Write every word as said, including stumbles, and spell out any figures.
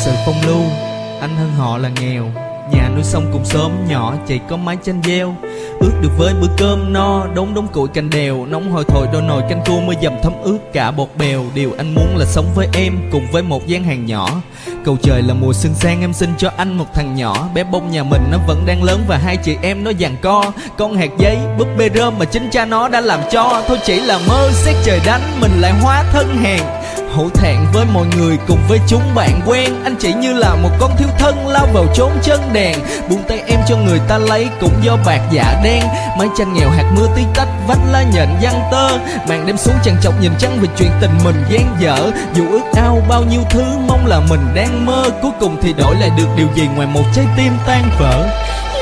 sự phong lưu, anh hơn họ là nghèo. Nhà nuôi sống cùng xóm nhỏ, chỉ có mái tranh gieo. Ước được với bữa cơm no, đống đống củi canh đèo. Nóng hôi thổi đôi nồi canh chua, mưa dầm thấm ướt cả bột bèo. Điều anh muốn là sống với em, cùng với một gian hàng nhỏ. Cầu trời là mùa xuân sang, em xin cho anh một thằng nhỏ. Bé bông nhà mình nó vẫn đang lớn và hai chị em nó giằng co. Con hạt giấy, búp bê rơm mà chính cha nó đã làm cho. Thôi chỉ là mơ xét trời đánh, mình lại hóa thân hèn. Hổ thẹn với mọi người cùng với chúng bạn quen. Anh chỉ như là một con thiếu thân lao vào chốn chân đèn. Buông tay em cho người ta lấy cũng do bạc dạ đen. Mái tranh nghèo hạt mưa tí tách, vách lá nhện giăng tơ. Màn đêm xuống trằn trọc nhìn trăng vì chuyện tình mình gian dở. Dù ước ao bao nhiêu thứ mong là mình đang mơ, cuối cùng thì đổi lại được điều gì ngoài một trái tim tan vỡ.